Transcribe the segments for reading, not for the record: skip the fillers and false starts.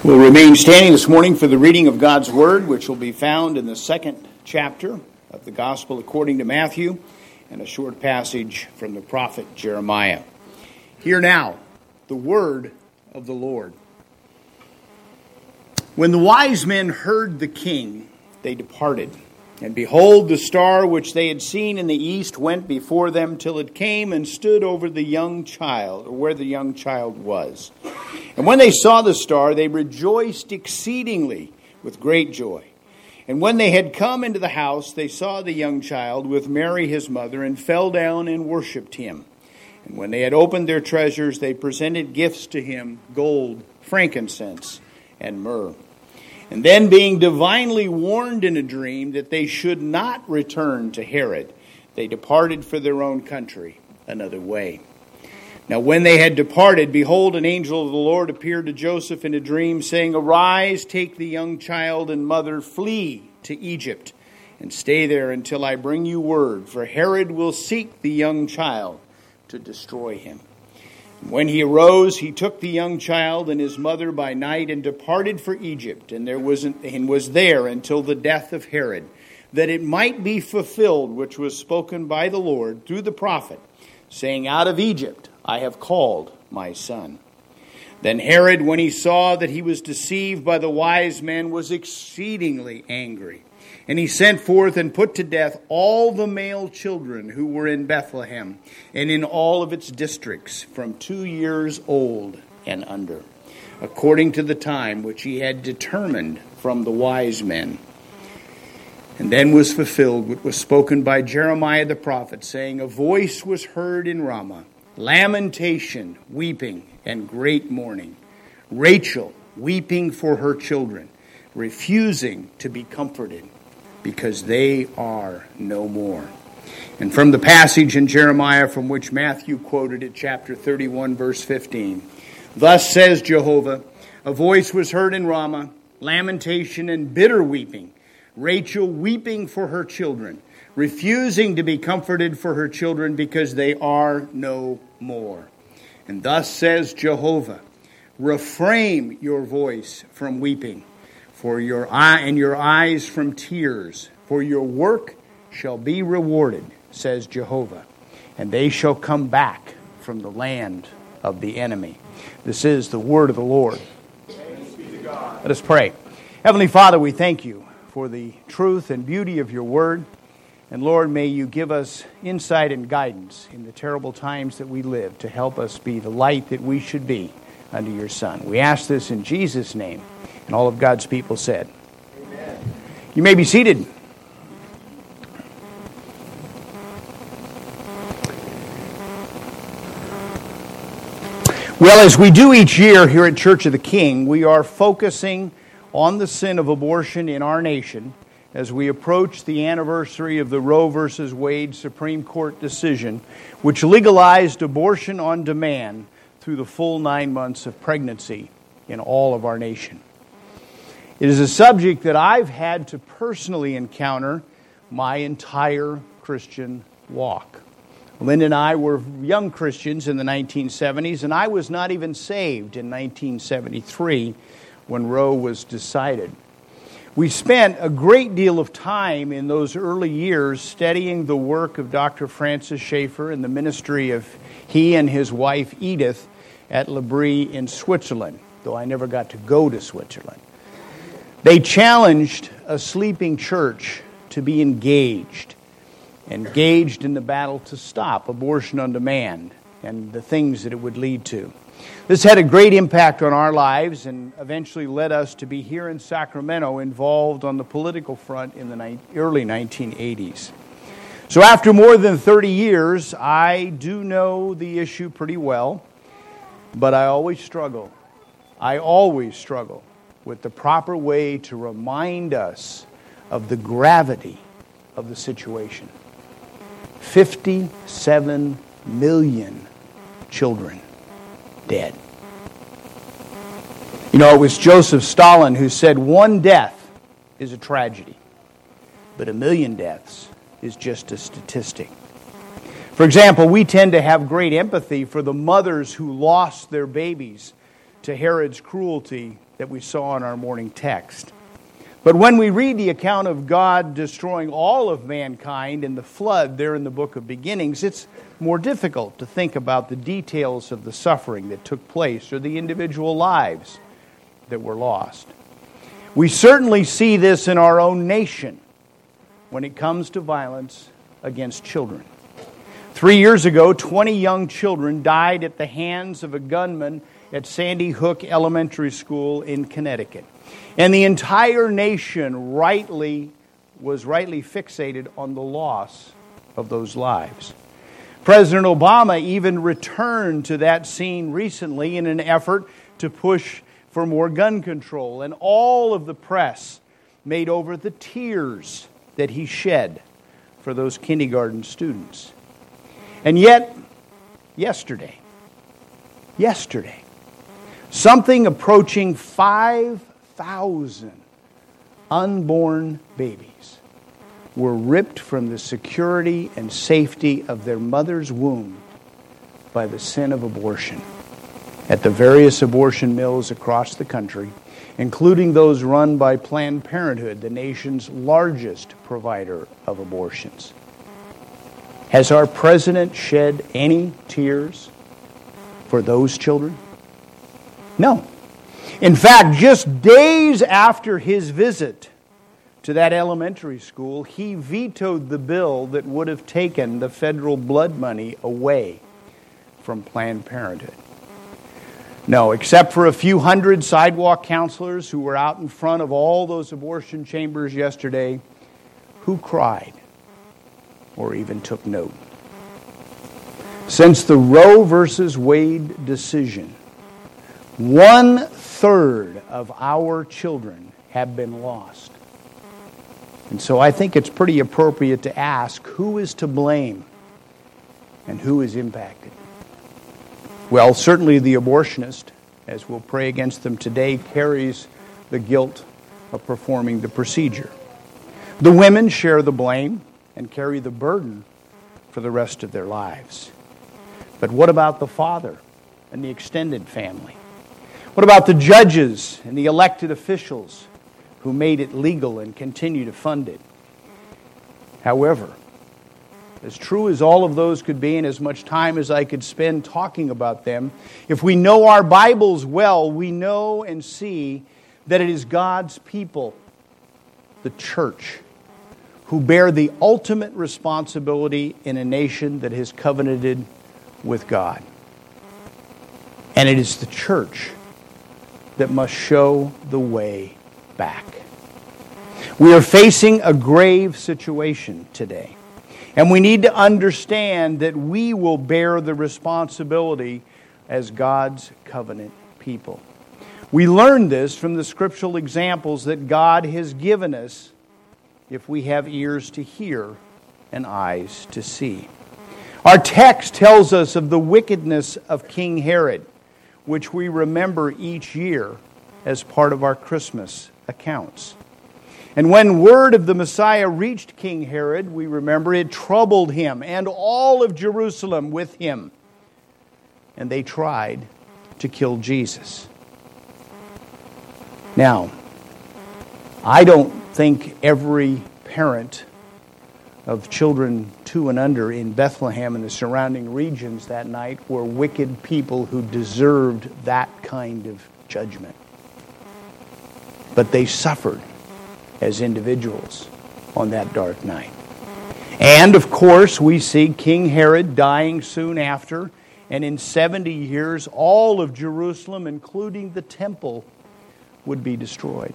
We'll remain standing this morning for the reading of God's Word, which will be found in the second chapter of the Gospel according to Matthew, and a short passage from the prophet Jeremiah. Hear now the word of the Lord. When the wise men heard the king, they departed. And behold, the star which they had seen in the east went before them till it came and stood over the young child, or where the young child was. And when they saw the star, they rejoiced exceedingly with great joy. And when they had come into the house, they saw the young child with Mary his mother, and fell down and worshipped him. And when they had opened their treasures, they presented gifts to him, gold, frankincense, and myrrh. And then, being divinely warned in a dream that they should not return to Herod, they departed for their own country another way. Now when they had departed, behold, an angel of the Lord appeared to Joseph in a dream, saying, Arise, take the young child and mother, flee to Egypt, and stay there until I bring you word, for Herod will seek the young child to destroy him. When he arose, he took the young child and his mother by night and departed for Egypt, and was there until the death of Herod, that it might be fulfilled which was spoken by the Lord through the prophet, saying, Out of Egypt I have called my son. Then Herod, when he saw that he was deceived by the wise men, was exceedingly angry. And he sent forth and put to death all the male children who were in Bethlehem and in all of its districts from 2 years old and under, according to the time which he had determined from the wise men. And then was fulfilled what was spoken by Jeremiah the prophet, saying, A voice was heard in Ramah, lamentation, weeping, and great mourning. Rachel weeping for her children, refusing to be comforted, because they are no more. And from the passage in Jeremiah from which Matthew quoted at chapter 31, verse 15, Thus says Jehovah, A voice was heard in Ramah, lamentation and bitter weeping, Rachel weeping for her children, refusing to be comforted for her children, because they are no more. And thus says Jehovah, Refrain your voice from weeping, for your eye and your eyes from tears, for your work shall be rewarded, says Jehovah, and they shall come back from the land of the enemy. This is the word of the Lord. Thanks be to God. Let us pray. Heavenly Father, we thank you for the truth and beauty of your word. And Lord, may you give us insight and guidance in the terrible times that we live to help us be the light that we should be unto your Son. We ask this in Jesus' name. And all of God's people said, Amen. You may be seated. Well, as we do each year here at Church of the King, we are focusing on the sin of abortion in our nation as we approach the anniversary of the Roe v. Wade Supreme Court decision, which legalized abortion on demand through the full 9 months of pregnancy in all of our nation. It is a subject that I've had to personally encounter my entire Christian walk. Linda and I were young Christians in the 1970s, and I was not even saved in 1973 when Roe was decided. We spent a great deal of time in those early years studying the work of Dr. Francis Schaeffer and the ministry of he and his wife Edith at L'Abri in Switzerland, though I never got to go to Switzerland. They challenged a sleeping church to be engaged in the battle to stop abortion on demand and the things that it would lead to. This had a great impact on our lives and eventually led us to be here in Sacramento involved on the political front in the early 1980s. So after more than 30 years, I do know the issue pretty well, but I always struggle with the proper way to remind us of the gravity of the situation. 57 million children dead. You know, it was Joseph Stalin who said, one death is a tragedy, but 1 million deaths is just a statistic. For example, we tend to have great empathy for the mothers who lost their babies to Herod's cruelty that we saw in our morning text. But when we read the account of God destroying all of mankind in the flood there in the book of Beginnings, it's more difficult to think about the details of the suffering that took place or the individual lives that were lost. We certainly see this in our own nation when it comes to violence against children. 3 years ago, 20 young children died at the hands of a gunman at Sandy Hook Elementary School in Connecticut. And the entire nation was rightly fixated on the loss of those lives. President Obama even returned to that scene recently in an effort to push for more gun control. And all of the press made over the tears that he shed for those kindergarten students. And yet, yesterday, something approaching 5,000 unborn babies were ripped from the security and safety of their mother's womb by the sin of abortion at the various abortion mills across the country, including those run by Planned Parenthood, the nation's largest provider of abortions. Has our president shed any tears for those children? No. In fact, just days after his visit to that elementary school, he vetoed the bill that would have taken the federal blood money away from Planned Parenthood. No, except for a few hundred sidewalk counselors who were out in front of all those abortion chambers yesterday, who cried or even took note. Since the Roe versus Wade decision, 1/3 of our children have been lost. And so I think it's pretty appropriate to ask, who is to blame and who is impacted? Well, certainly the abortionist, as we'll pray against them today, carries the guilt of performing the procedure. The women share the blame and carry the burden for the rest of their lives. But what about the father and the extended family? What about the judges and the elected officials who made it legal and continue to fund it? However, as true as all of those could be and as much time as I could spend talking about them, if we know our Bibles well, we know and see that it is God's people, the church, who bear the ultimate responsibility in a nation that has covenanted with God. And it is the church that must show the way back. We are facing a grave situation today. And we need to understand that we will bear the responsibility as God's covenant people. We learn this from the scriptural examples that God has given us if we have ears to hear and eyes to see. Our text tells us of the wickedness of King Herod, which we remember each year as part of our Christmas accounts. And when word of the Messiah reached King Herod, we remember it troubled him and all of Jerusalem with him. And they tried to kill Jesus. Now, I don't think every parent of children 2 and under in Bethlehem and the surrounding regions that night were wicked people who deserved that kind of judgment. But they suffered as individuals on that dark night. And, of course, we see King Herod dying soon after, and in 70 years, all of Jerusalem, including the temple, would be destroyed.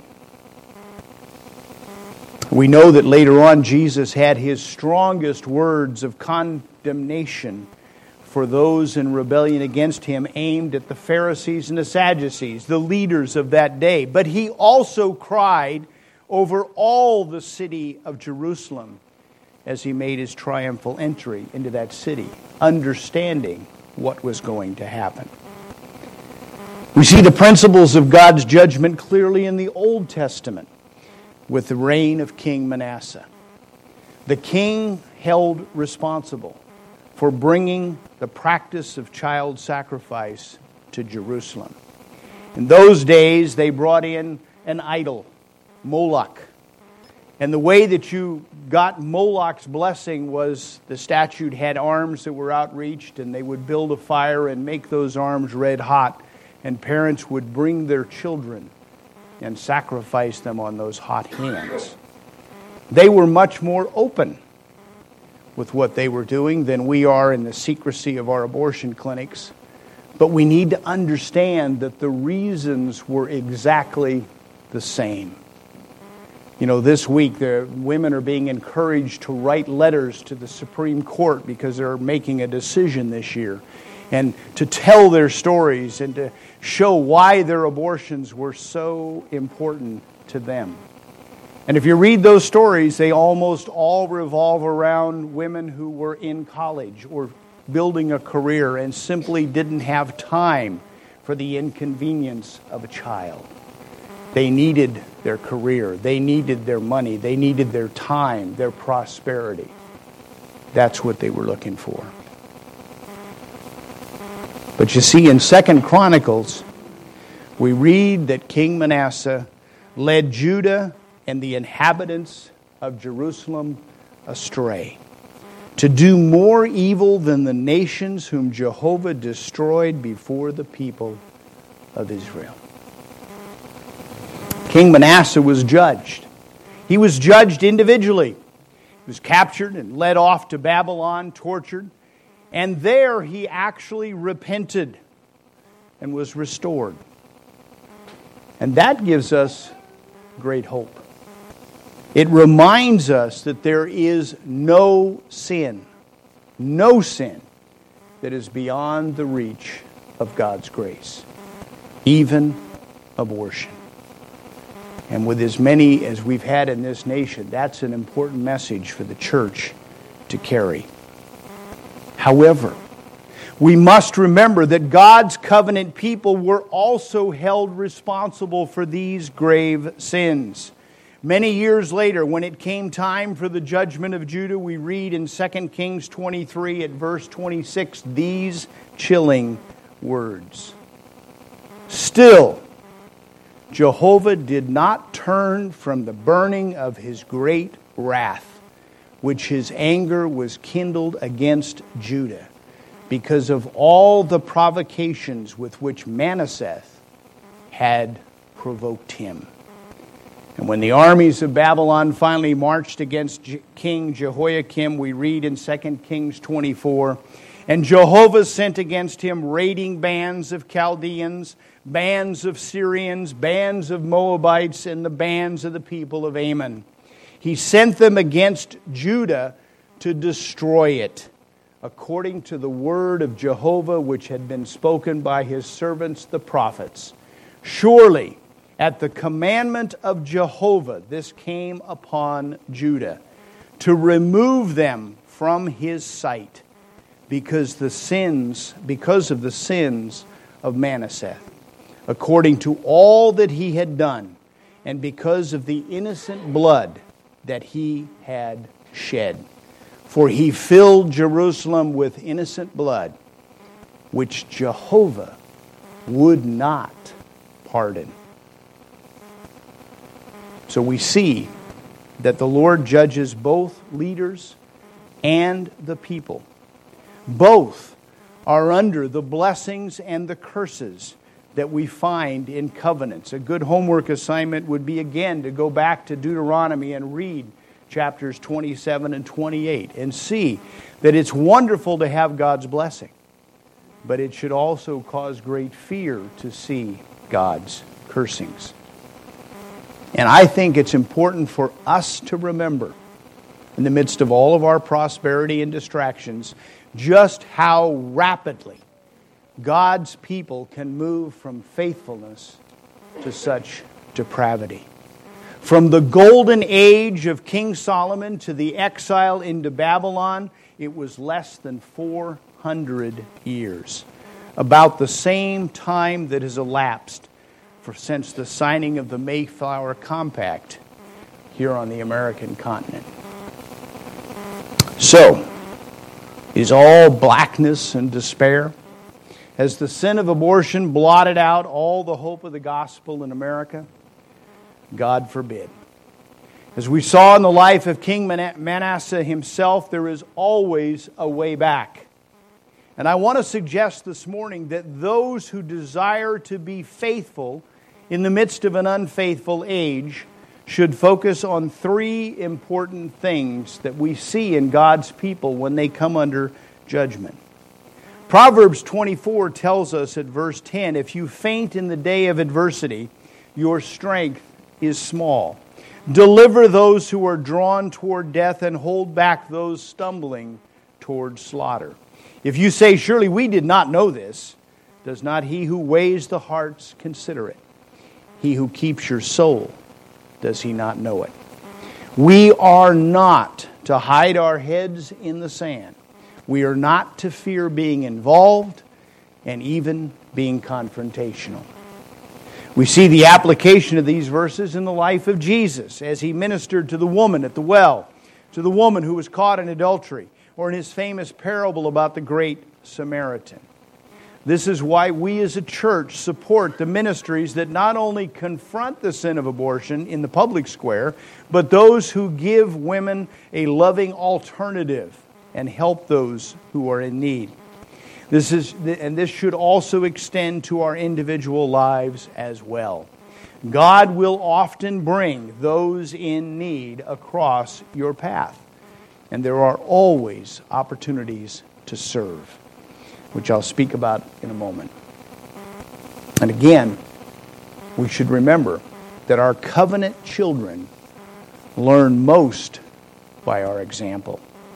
We know that later on, Jesus had his strongest words of condemnation for those in rebellion against him aimed at the Pharisees and the Sadducees, the leaders of that day. But he also cried over all the city of Jerusalem as he made his triumphal entry into that city, understanding what was going to happen. We see the principles of God's judgment clearly in the Old Testament with the reign of King Manasseh. The king held responsible for bringing the practice of child sacrifice to Jerusalem. In those days, they brought in an idol, Moloch. And the way that you got Moloch's blessing was the statue had arms that were outreached, and they would build a fire and make those arms red hot, and parents would bring their children and sacrifice them on those hot hands. They were much more open with what they were doing than we are in the secrecy of our abortion clinics. But we need to understand that the reasons were exactly the same. You know, this week, the women are being encouraged to write letters to the Supreme Court because they're making a decision this year, and to tell their stories and to show why their abortions were so important to them. And if you read those stories, they almost all revolve around women who were in college or building a career and simply didn't have time for the inconvenience of a child. They needed their career. They needed their money. They needed their time, their prosperity. That's what they were looking for. But you see, in 2 Chronicles, we read that King Manasseh led Judah and the inhabitants of Jerusalem astray, to do more evil than the nations whom Jehovah destroyed before the people of Israel. King Manasseh was judged. He was judged individually. He was captured and led off to Babylon, tortured. And there he actually repented and was restored. And that gives us great hope. It reminds us that there is no sin that is beyond the reach of God's grace, even abortion. And with as many as we've had in this nation, that's an important message for the church to carry. However, we must remember that God's covenant people were also held responsible for these grave sins. Many years later, when it came time for the judgment of Judah, we read in 2 Kings 23 at verse 26 these chilling words. Still, Jehovah did not turn from the burning of his great wrath, which his anger was kindled against Judah, because of all the provocations with which Manasseh had provoked him. And when the armies of Babylon finally marched against King Jehoiakim, we read in 2 Kings 24, and Jehovah sent against him raiding bands of Chaldeans, bands of Syrians, bands of Moabites, and the bands of the people of Ammon. He sent them against Judah to destroy it, according to the word of Jehovah which had been spoken by his servants the prophets. Surely, at the commandment of Jehovah, this came upon Judah, to remove them from his sight, because of the sins of Manasseh, according to all that he had done, and because of the innocent blood that he had shed. For he filled Jerusalem with innocent blood, which Jehovah would not pardon. So we see that the Lord judges both leaders and the people. Both are under the blessings and the curses that we find in covenants. A good homework assignment would be, again, to go back to Deuteronomy and read chapters 27 and 28 and see that it's wonderful to have God's blessing, but it should also cause great fear to see God's cursings. And I think it's important for us to remember, in the midst of all of our prosperity and distractions, just how rapidly God's people can move from faithfulness to such depravity. From the golden age of King Solomon to the exile into Babylon, it was less than 400 years. About the same time that has elapsed since the signing of the Mayflower Compact here on the American continent. So, is all blackness and despair? Has the sin of abortion blotted out all the hope of the gospel in America? God forbid. As we saw in the life of King Manasseh himself, there is always a way back. And I want to suggest this morning that those who desire to be faithful in the midst of an unfaithful age should focus on three important things that we see in God's people when they come under judgment. Proverbs 24 tells us at verse 10, if you faint in the day of adversity, your strength is small. Deliver those who are drawn toward death and hold back those stumbling toward slaughter. If you say, surely we did not know this, does not he who weighs the hearts consider it? He who keeps your soul, does he not know it? We are not to hide our heads in the sand. We are not to fear being involved and even being confrontational. We see the application of these verses in the life of Jesus as he ministered to the woman at the well, to the woman who was caught in adultery, or in his famous parable about the Great Samaritan. This is why we as a church support the ministries that not only confront the sin of abortion in the public square, but those who give women a loving alternative and help those who are in need. This should also extend to our individual lives as well. God will often bring those in need across your path. And there are always opportunities to serve, which I'll speak about in a moment. And again, we should remember that our covenant children learn most by our example.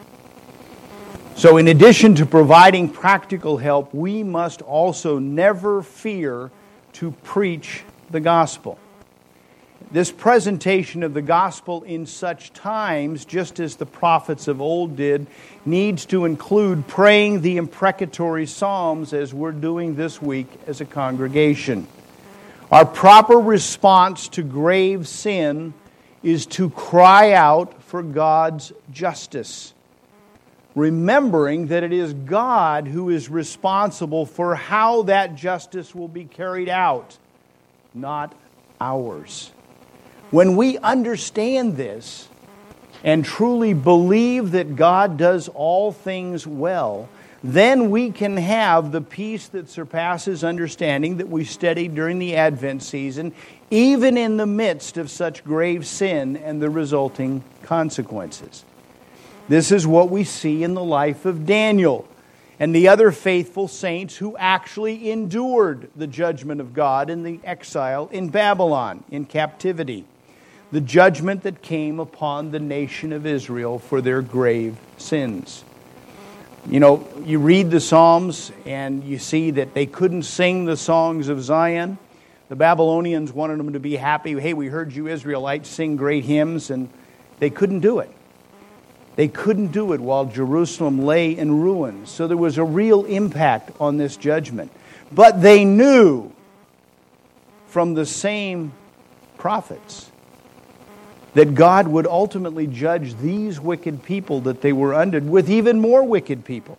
So in addition to providing practical help, we must also never fear to preach the gospel. This presentation of the gospel in such times, just as the prophets of old did, needs to include praying the imprecatory psalms as we're doing this week as a congregation. Our proper response to grave sin is to cry out for God's justice, remembering that it is God who is responsible for how that justice will be carried out, not ours. When we understand this and truly believe that God does all things well, then we can have the peace that surpasses understanding that we studied during the Advent season, even in the midst of such grave sin and the resulting consequences. This is what we see in the life of Daniel and the other faithful saints who actually endured the judgment of God in the exile in Babylon, in captivity. The judgment that came upon the nation of Israel for their grave sins. You know, you read the Psalms and you see that they couldn't sing the songs of Zion. The Babylonians wanted them to be happy. Hey, we heard you Israelites sing great hymns, and they couldn't do it. They couldn't do it while Jerusalem lay in ruins. So there was a real impact on this judgment. But they knew from the same prophets that God would ultimately judge these wicked people that they were under with even more wicked people.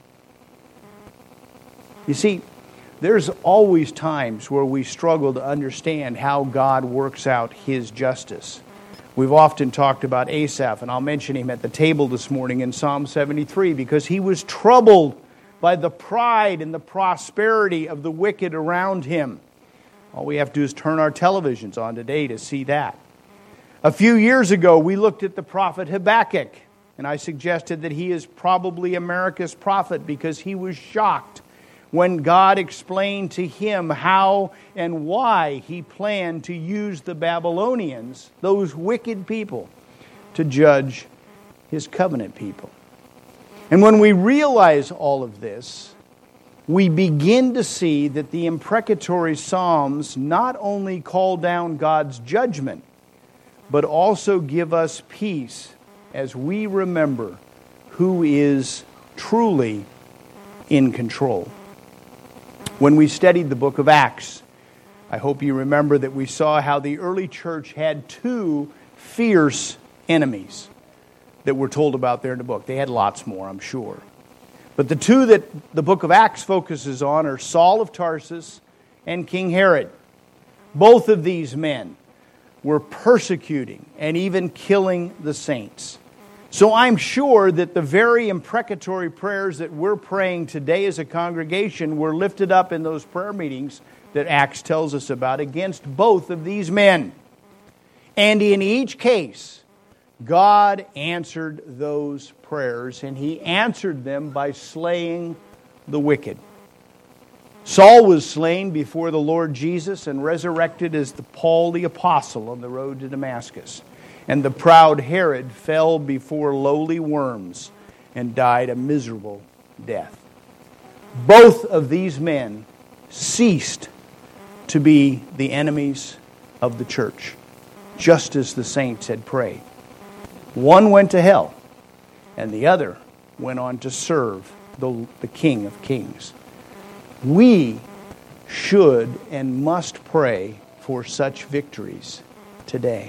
You see, there's always times where we struggle to understand how God works out His justice. We've often talked about Asaph, and I'll mention him at the table this morning in Psalm 73, because he was troubled by the pride and the prosperity of the wicked around him. All we have to do is turn our televisions on today to see that. A few years ago, we looked at the prophet Habakkuk, and I suggested that he is probably America's prophet because he was shocked when God explained to him how and why He planned to use the Babylonians, those wicked people, to judge His covenant people. And when we realize all of this, we begin to see that the imprecatory Psalms not only call down God's judgment, but also give us peace as we remember who is truly in control. When we studied the book of Acts, I hope you remember that we saw how the early church had two fierce enemies that we're told about there in the book. They had lots more, I'm sure. But the two that the book of Acts focuses on are Saul of Tarsus and King Herod. Both of these men were persecuting and even killing the saints. So I'm sure that the very imprecatory prayers that we're praying today as a congregation were lifted up in those prayer meetings that Acts tells us about against both of these men. And in each case, God answered those prayers, and He answered them by slaying the wicked. Saul was slain before the Lord Jesus and resurrected as Paul the Apostle on the road to Damascus. And the proud Herod fell before lowly worms and died a miserable death. Both of these men ceased to be the enemies of the church, just as the saints had prayed. One went to hell, and the other went on to serve the King of Kings. We should and must pray for such victories today.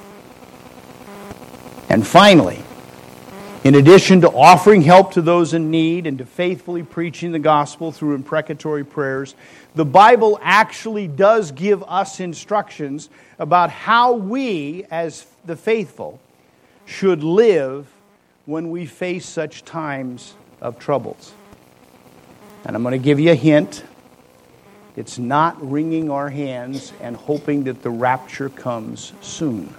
And finally, in addition to offering help to those in need and to faithfully preaching the gospel through imprecatory prayers, the Bible actually does give us instructions about how we, as the faithful, should live when we face such times of troubles. And I'm going to give you a hint. It's not wringing our hands and hoping that the rapture comes soon.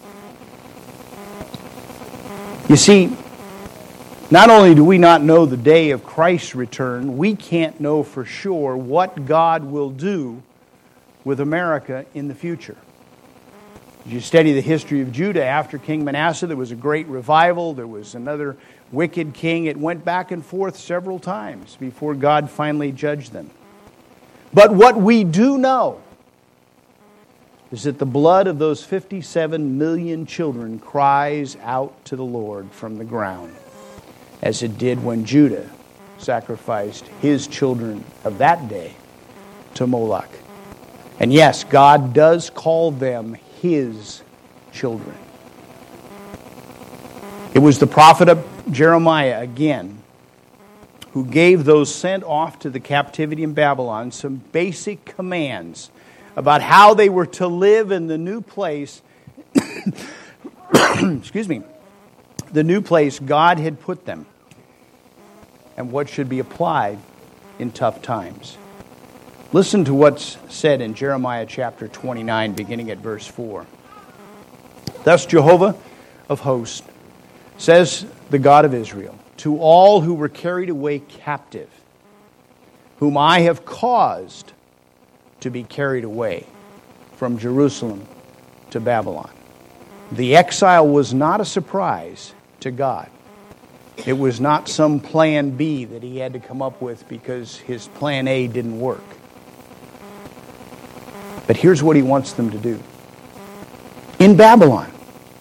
You see, not only do we not know the day of Christ's return, we can't know for sure what God will do with America in the future. As you study the history of Judah after King Manasseh, there was a great revival. There was another wicked king. It went back and forth several times before God finally judged them. But what we do know is that the blood of those 57 million children cries out to the Lord from the ground, as it did when Judah sacrificed his children of that day to Moloch. And yes, God does call them His children. It was the prophet of Jeremiah again who gave those sent off to the captivity in Babylon some basic commands about how they were to live in the new place, excuse me, the new place God had put them, and what should be applied in tough times. Listen to what's said in Jeremiah chapter 29, beginning at verse 4. Thus Jehovah of hosts, says the God of Israel, to all who were carried away captive, whom I have caused to be carried away from Jerusalem to Babylon. The exile was not a surprise to God. It was not some plan B that He had to come up with because His plan A didn't work. But here's what He wants them to do. In Babylon,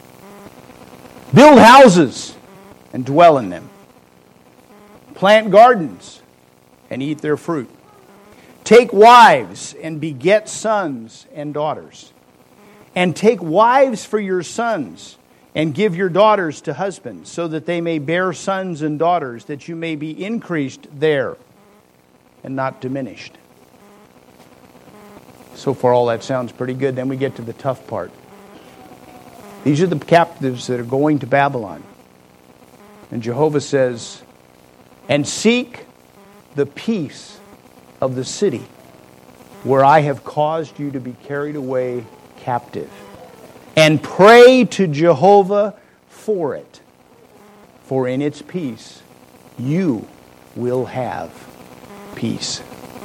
build houses and dwell in them. Plant gardens and eat their fruit. Take wives and beget sons and daughters. And take wives for your sons and give your daughters to husbands, so that they may bear sons and daughters, that you may be increased there and not diminished. So far all that sounds pretty good. Then we get to the tough part. These are the captives that are going to Babylon. And Jehovah says, and seek the peace of the city where I have caused you to be carried away captive. And pray to Jehovah for it. For in its peace you will have peace.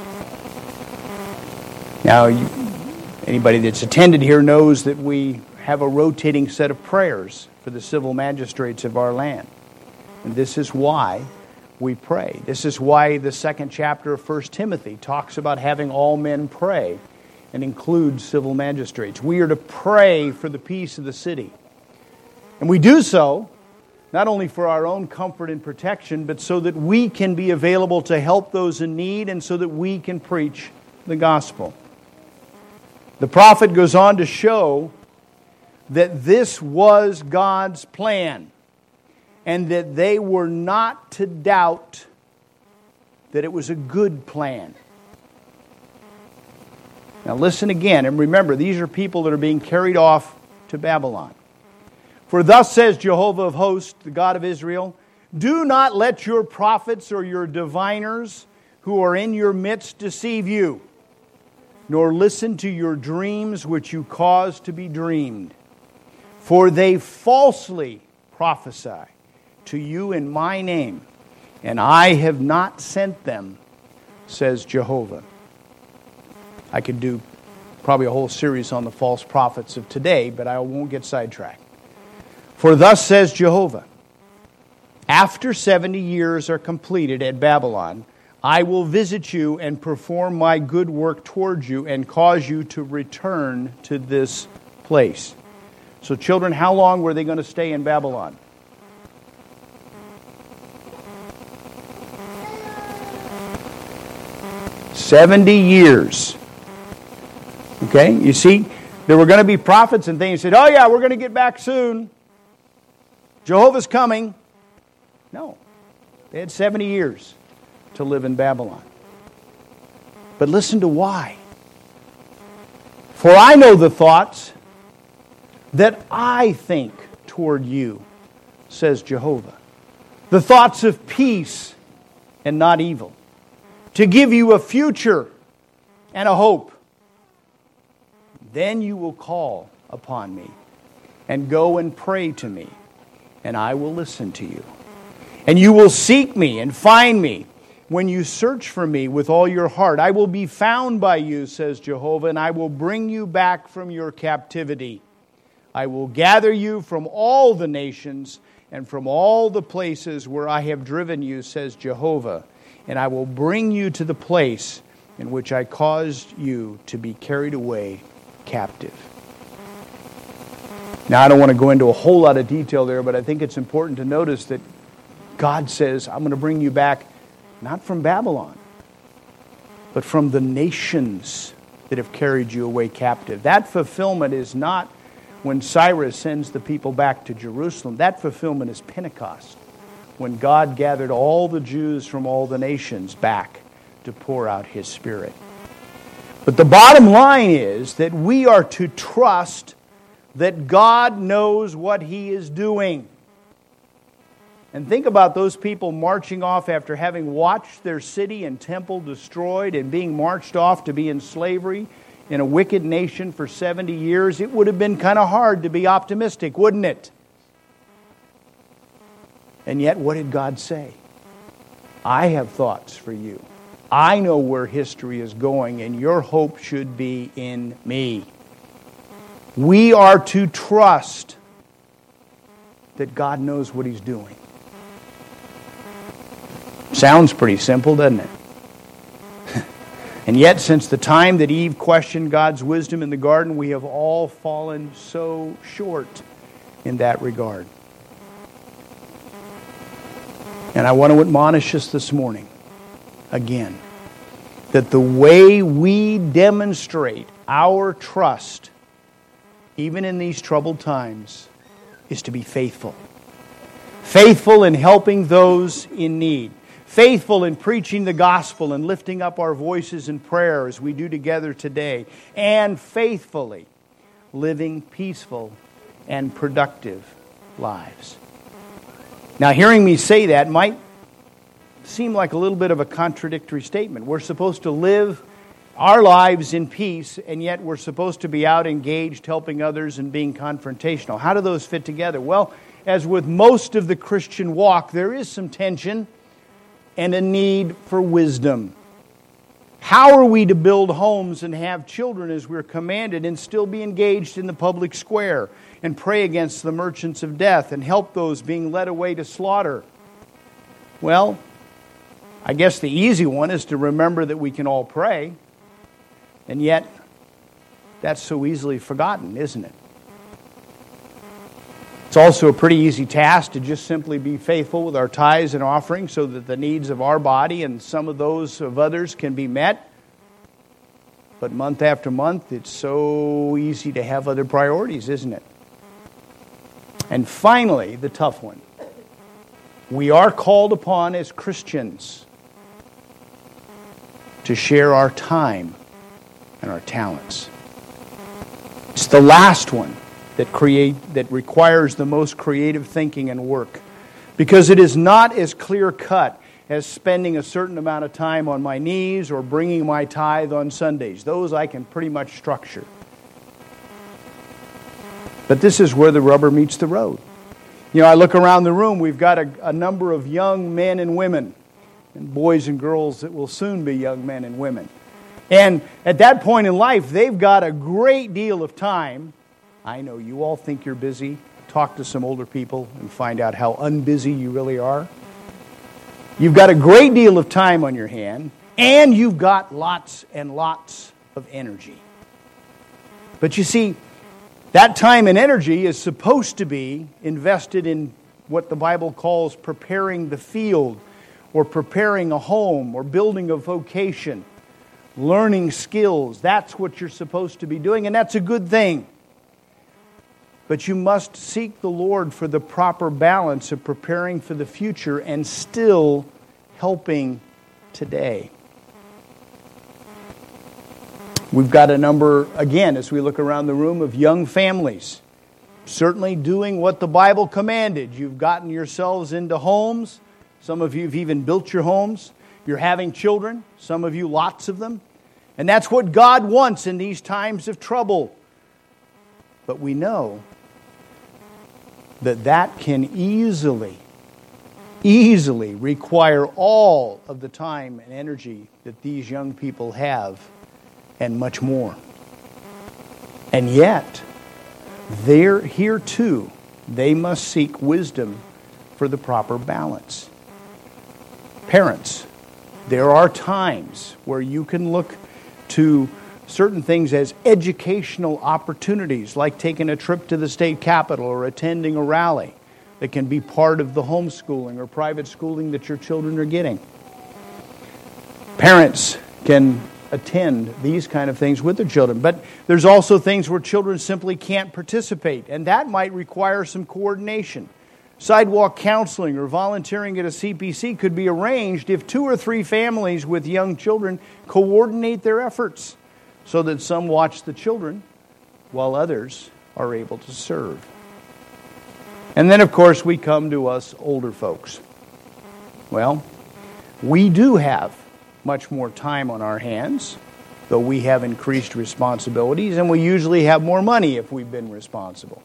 Now, anybody that's attended here knows that we have a rotating set of prayers for the civil magistrates of our land. And this is why we pray. This is why the second chapter of 1 Timothy talks about having all men pray and includes civil magistrates. We are to pray for the peace of the city. And we do so not only for our own comfort and protection, but so that we can be available to help those in need and so that we can preach the gospel. The prophet goes on to show that this was God's plan and that they were not to doubt that it was a good plan. Now listen again, and remember, these are people that are being carried off to Babylon. For thus says Jehovah of hosts, the God of Israel, do not let your prophets or your diviners who are in your midst deceive you, nor listen to your dreams which you cause to be dreamed. For they falsely prophesy to you in my name, and I have not sent them, says Jehovah. I could do probably a whole series on the false prophets of today, but I won't get sidetracked. For thus says Jehovah, after 70 years are completed at Babylon, I will visit you and perform my good work towards you and cause you to return to this place. So children, how long were they going to stay in Babylon? $70 Okay, you see, there were going to be prophets and things that said, oh yeah, we're going to get back soon. Jehovah's coming. No, they had 70 years to live in Babylon. But listen to why. For I know the thoughts that I think toward you, says Jehovah. The thoughts of peace and not evil, to give you a future and a hope. Then you will call upon me and go and pray to me, and I will listen to you. And you will seek me and find me when you search for me with all your heart. I will be found by you, says Jehovah, and I will bring you back from your captivity. I will gather you from all the nations and from all the places where I have driven you, says Jehovah, and I will bring you to the place in which I caused you to be carried away captive. Now, I don't want to go into a whole lot of detail there, but I think it's important to notice that God says, I'm going to bring you back not from Babylon, but from the nations that have carried you away captive. That fulfillment is not when Cyrus sends the people back to Jerusalem. That fulfillment is Pentecost, when God gathered all the Jews from all the nations back to pour out His Spirit. But the bottom line is that we are to trust that God knows what He is doing. And think about those people marching off after having watched their city and temple destroyed and being marched off to be in slavery in a wicked nation for 70 years. It would have been kind of hard to be optimistic, wouldn't it? And yet, what did God say? I have thoughts for you. I know where history is going, and your hope should be in me. We are to trust that God knows what He's doing. Sounds pretty simple, doesn't it? And yet, since the time that Eve questioned God's wisdom in the garden, we have all fallen so short in that regard. And I want to admonish us this morning, again, that the way we demonstrate our trust, even in these troubled times, is to be faithful. Faithful in helping those in need. Faithful in preaching the gospel and lifting up our voices in prayer as we do together today. And faithfully living peaceful and productive lives. Now, hearing me say that might seem like a little bit of a contradictory statement. We're supposed to live our lives in peace, and yet we're supposed to be out engaged, helping others and being confrontational. How do those fit together? Well, as with most of the Christian walk, there is some tension and a need for wisdom. How are we to build homes and have children as we're commanded and still be engaged in the public square and pray against the merchants of death and help those being led away to slaughter? Well, I guess the easy one is to remember that we can all pray, and yet that's so easily forgotten, isn't it? It's also a pretty easy task to just simply be faithful with our tithes and offerings so that the needs of our body and some of those of others can be met. But month after month, it's so easy to have other priorities, isn't it? And finally, the tough one. We are called upon as Christians to share our time and our talents. It's the last one that requires the most creative thinking and work, because it is not as clear-cut as spending a certain amount of time on my knees or bringing my tithe on Sundays. Those I can pretty much structure. But this is where the rubber meets the road. I look around the room, we've got a number of young men and women, and boys and girls that will soon be young men and women. And at that point in life, they've got a great deal of time. I know you all think you're busy. Talk to some older people and find out how unbusy you really are. You've got a great deal of time on your hand, and you've got lots and lots of energy. But you see, that time and energy is supposed to be invested in what the Bible calls preparing the field, or preparing a home, or building a vocation, learning skills. That's what you're supposed to be doing, and that's a good thing. But you must seek the Lord for the proper balance of preparing for the future and still helping today. We've got a number, again, as we look around the room, of young families certainly doing what the Bible commanded. You've gotten yourselves into homes. Some of you have even built your homes. You're having children. Some of you, lots of them. And that's what God wants in these times of trouble. But we know that can easily require all of the time and energy that these young people have, and much more. And yet, here too, they must seek wisdom for the proper balance. Parents, there are times where you can look to certain things as educational opportunities, like taking a trip to the state capitol or attending a rally that can be part of the homeschooling or private schooling that your children are getting. Parents can attend these kind of things with their children, but there's also things where children simply can't participate, and that might require some coordination. Sidewalk counseling or volunteering at a CPC could be arranged if 2 or 3 families with young children coordinate their efforts, so that some watch the children while others are able to serve. And then, of course, we come to us older folks. Well, we do have much more time on our hands, though we have increased responsibilities, and we usually have more money if we've been responsible.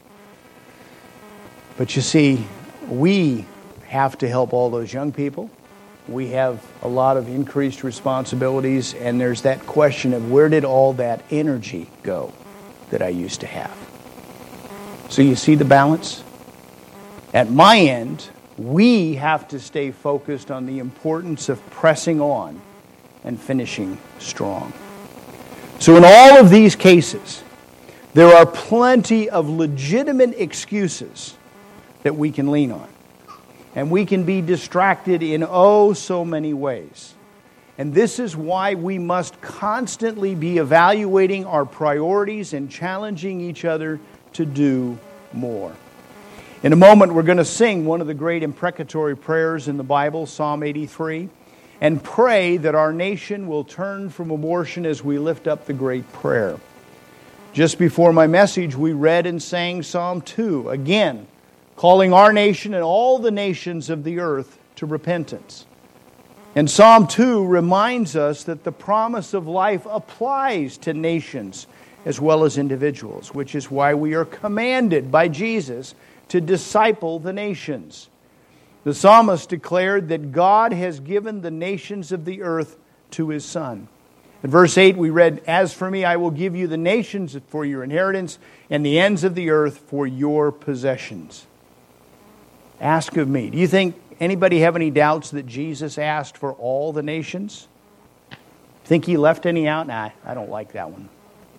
But you see, we have to help all those young people. We have a lot of increased responsibilities, and there's that question of where did all that energy go that I used to have? So you see the balance? At my end, we have to stay focused on the importance of pressing on and finishing strong. So in all of these cases, there are plenty of legitimate excuses that we can lean on. And we can be distracted in so many ways. And this is why we must constantly be evaluating our priorities and challenging each other to do more. In a moment, we're going to sing one of the great imprecatory prayers in the Bible, Psalm 83, and pray that our nation will turn from abortion as we lift up the great prayer. Just before my message, we read and sang Psalm 2, again, calling our nation and all the nations of the earth to repentance. And Psalm 2 reminds us that the promise of life applies to nations as well as individuals, which is why we are commanded by Jesus to disciple the nations. The psalmist declared that God has given the nations of the earth to His Son. In verse 8 we read, "As for me, I will give you the nations for your inheritance and the ends of the earth for your possessions." Ask of me. Do you think anybody have any doubts that Jesus asked for all the nations? Think He left any out? Nah, I don't like that one.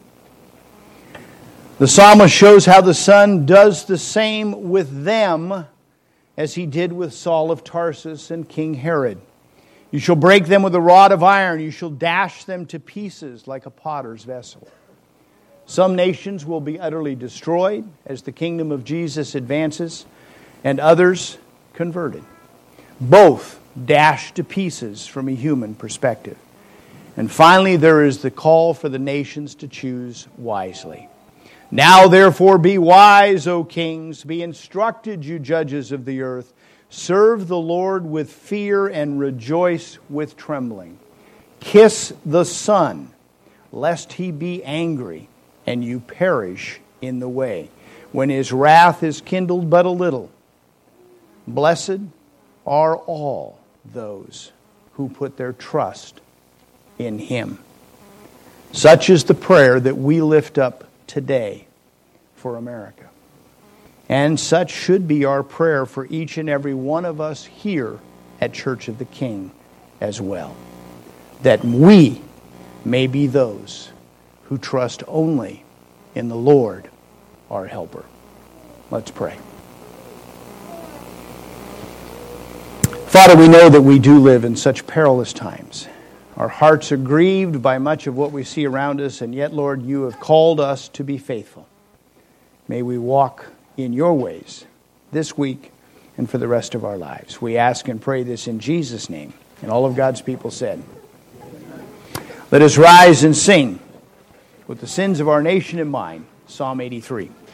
The psalmist shows how the Son does the same with them as He did with Saul of Tarsus and King Herod. "You shall break them with a rod of iron. You shall dash them to pieces like a potter's vessel." Some nations will be utterly destroyed as the kingdom of Jesus advances, and others converted. Both dashed to pieces from a human perspective. And finally, there is the call for the nations to choose wisely. Now, therefore, be wise, O kings. Be instructed, you judges of the earth. Serve the Lord with fear and rejoice with trembling. Kiss the Son, lest he be angry and you perish in the way, when his wrath is kindled but a little. Blessed are all those who put their trust in him. Such is the prayer that we lift up today for America. And such should be our prayer for each and every one of us here at Church of the King as well. That we may be those who trust only in the Lord, our helper. Let's pray. Father, we know that we do live in such perilous times. Our hearts are grieved by much of what we see around us, and yet, Lord, you have called us to be faithful. May we walk in your ways this week and for the rest of our lives. We ask and pray this in Jesus' name. And all of God's people said, let us rise and sing with the sins of our nation in mind. Psalm 83.